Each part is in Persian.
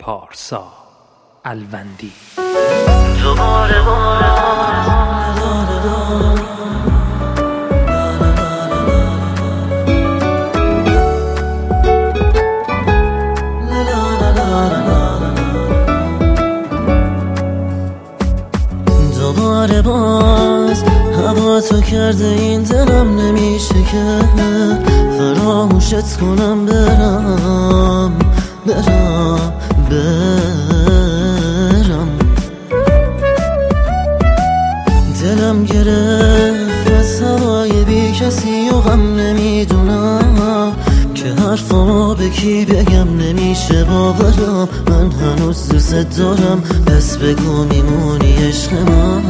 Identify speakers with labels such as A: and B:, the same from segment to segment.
A: پارسا الوندی.
B: دوباره باز هوا تو کرده این دلم نمیشه که فراموشت کنم برم دلم گرفت از هوای بی کسی و غم نمیدونم که حرفامو به کی بگم نمیشه باورم من هنوز دوست دارم پس بگو میمونی عشق من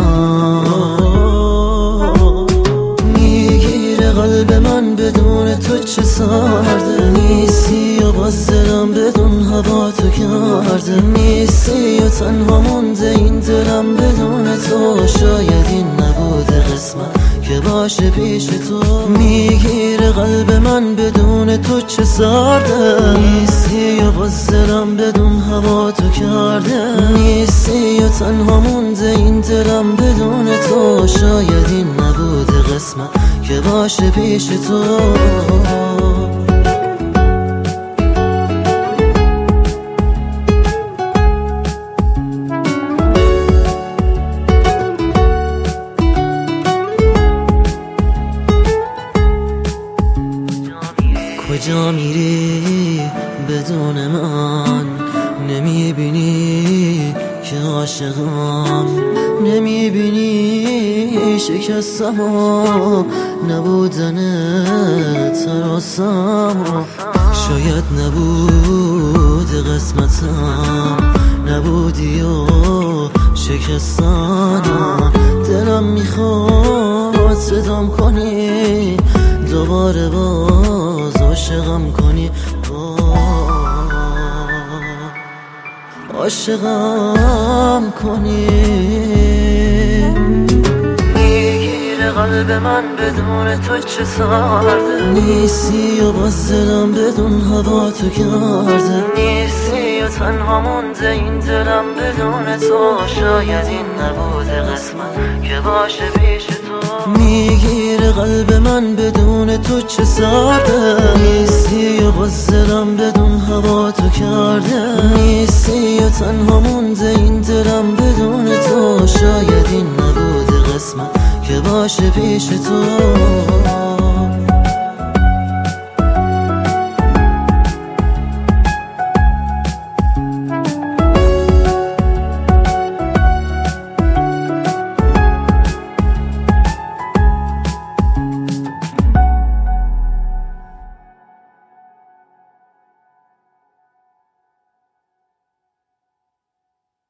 B: میگیره قلب من بدون تو چه سرده نیستی و باز دلم بدون هوا تو کرده نیستی و تنها مونده این دلم بدون تو شاید این نبوده قسمت که باشه پیش تو میگیره قلب من بدون تو چه سرده نیستی و باز دلم بدون هوا تو کرده نیستی و تنها مونده این دلم بدون تو شاید این نبوده قسمت که باشه پیش تو کجا میری بدون من نمیبینی که عاشقم نمیبینی شکستم و نبودنت تراسم شاید نبود قسمتم نبودی و شکستم دلم میخواد صدام کنی دوباره باز عاشقم کنی عاشقم کنی میگیره قلب من بدون تو چه سرده نیستی و باز دلم بدون هوا تو کرده نیستی و تنها مونده این دلم بدون تو شاید این نبوده قسمت که باشه پیش تو میگیره قلب من بدون تو چه سرده نیستی و باز دلم بدون هوا تو کرده نیستی و تنها مونده این دلم بدون تو شاید این نبوده قسمت که باشه پیش تو